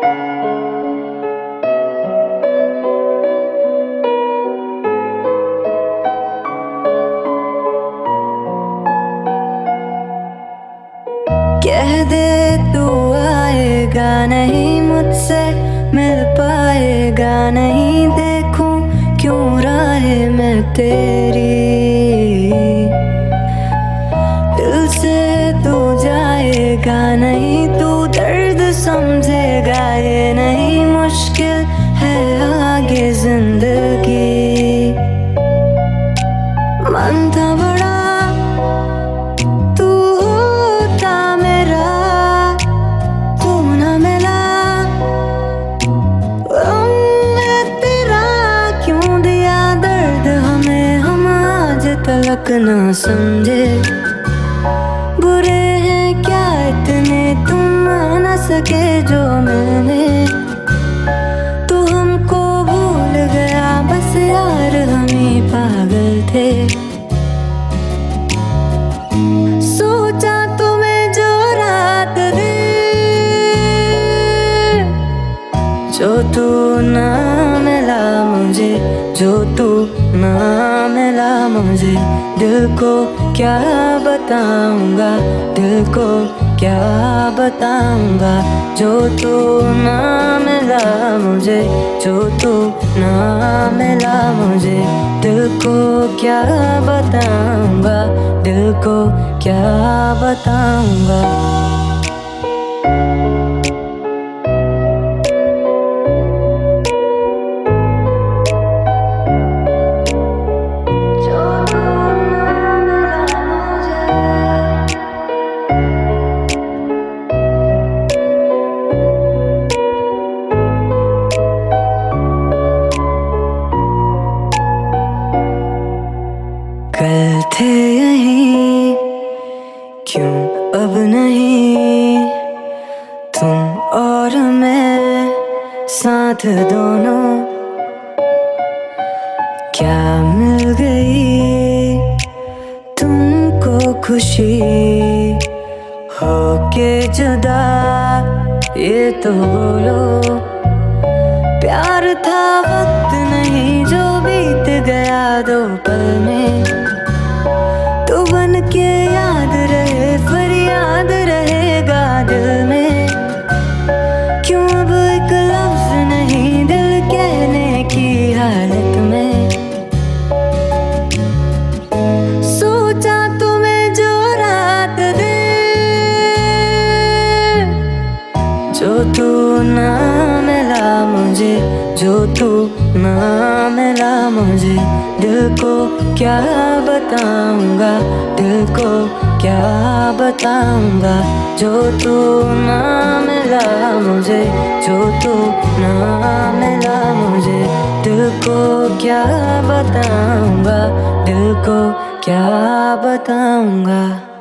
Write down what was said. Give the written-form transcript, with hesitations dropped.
कह दे तू आएगा नहीं, मुझसे मिल पाएगा नहीं, देखूं क्यों राहें मैं तेरी। दिल से तू जाएगा नहीं, तू दर्द समझेगा ये नहीं, मुश्किल है आगे जिंदगी। मन था बड़ा तलक ना समझे, बुरे हैं क्या इतने तुम आ ना सके जो मैंने। तू हमको भूल गया बस यार, हम ही पागल थे। सोचा तुम्हें जो रात दे, जो तू ना मिला मुझे, जो तू ना मिला मुझे। दिल को क्या बताऊंगा, दिल को क्या बताऊंगा, जो तू ना मिला मुझे, जो तू ना मिला मुझे। दिल को क्या बताऊंगा, दिल को क्या बताऊंगा। कल थे यहीं क्यों अब नहीं, तुम और मैं साथ दोनों। क्या मिल गई तुमको खुशी होके जुदा, ये तो बोलो। प्यार था वक्त नहीं जो बीत गया दो पल में, तू बन के याद रहे फरियाद रहेगा दिल में। क्यों अब एक लफ्ज नहीं दिल कहने की हालत में। सोचा तुम्हें जो रात दे, जो तू ना मिला मुझे, जो तू ना मिला मुझे। दिल को क्या बताऊंगा, दिल को क्या बताऊंगा, जो तू ना मिला मुझे, जो तू ना मिला मुझे। दिल को क्या बताऊंगा, दिल को क्या बताऊंगा।